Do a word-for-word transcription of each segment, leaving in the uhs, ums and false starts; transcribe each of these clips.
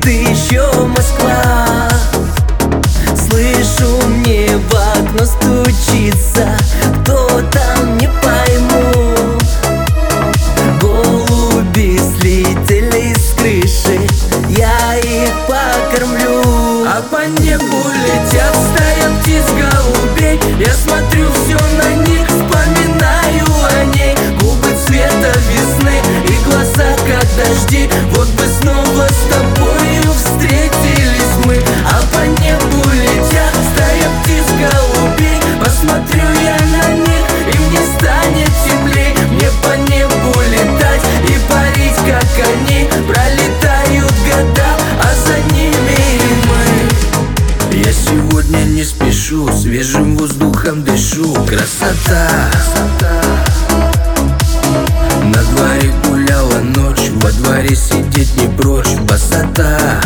ты еще Москва. Слышу, мне в окно стучится, кто там, не пойму. Голуби слетели с крыши, я их покормлю. А по небу летят стая птиц голубей. Я смотрю все на них, вспоминаю о ней. Губы цвета весны и глаза как дожди. Вот бы снова с тобою встретились мы. А по небу летят стая птиц голубей. Посмотрю я на них, и мне станет теплей. Мне по небу летать и парить, как они. Пролетают года, а за ними и мы. Я сегодня не спешу, свежим воздухом дышу. Красота, на дворе гуляла ночь, во дворе сидеть не прочь. Высота,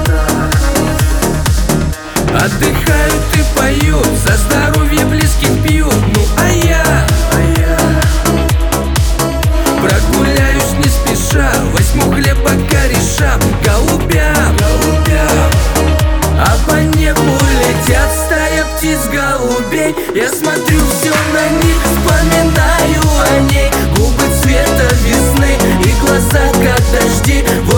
отдыхают и поют, за здоровье близких пьют. Ну а я, а я прогуляюсь не спеша, возьму хлеба кореша голубям, голубям. А по небу летят стая птиц голубей. Я смотрю все на них, вспоминаю о ней. Губы цвета весны и глаза как дожди.